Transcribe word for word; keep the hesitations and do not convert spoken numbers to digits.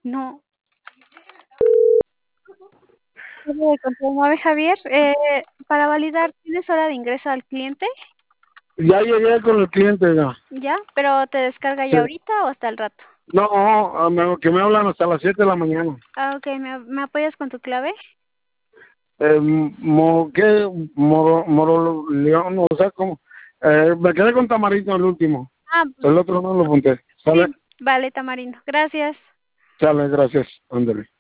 No. De Control nueve, Javier, eh, para validar, ¿tienes hora de ingreso al cliente? Ya llegué con el cliente ya. ¿Ya? ¿Pero te descarga Sí. ya ahorita o hasta el rato? No, ah, me- que me hablan hasta las siete de la mañana. Ah, ok, ¿me, me apoyas con tu clave? Eh, mo, ¿Qué? Moro, Moro León, o sea, como... Eh, me quedé con Tamarito el último. Ah, El otro no lo apunté. sí, ¿Sale? vale, Tamarindo. Gracias. Sale, gracias. Ándale.